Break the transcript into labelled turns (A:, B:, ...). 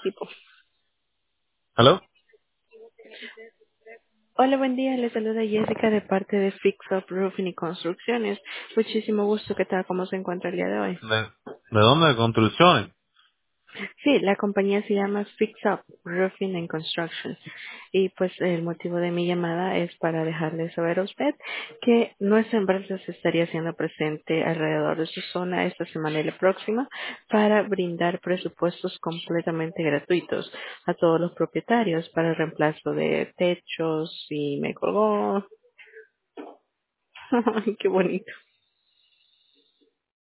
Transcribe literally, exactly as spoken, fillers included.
A: equipo.
B: ¿Aló?
A: Hola, buen día. Le saluda Jessica de parte de Fix Up Roofing y Construcciones. Muchísimo gusto. ¿Qué tal? ¿Cómo se encuentra el día de hoy?
B: ¿De, de dónde? ¿De construcciones?
A: Sí, la compañía se llama Fix Up Roofing and Construction. Y pues el motivo de mi llamada es para dejarle saber a usted que nuestra empresa se estaría haciendo presente alrededor de su zona esta semana y la próxima para brindar presupuestos completamente gratuitos a todos los propietarios para el reemplazo de techos y me colgó. Ay, qué bonito.